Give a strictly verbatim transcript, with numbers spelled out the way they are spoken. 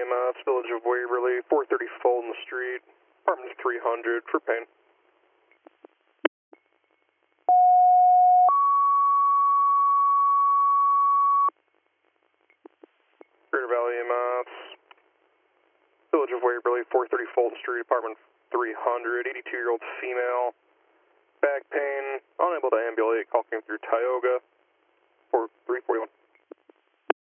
Valley E M S, Village of Waverly, four thirty Fulton Street, apartment three hundred for pain. Greater Valley E M S, Village of Waverly, four thirty Fulton Street, apartment three hundred, eighty-two-year-old female, back pain, unable to ambulate, call came through Tioga, for three forty-one.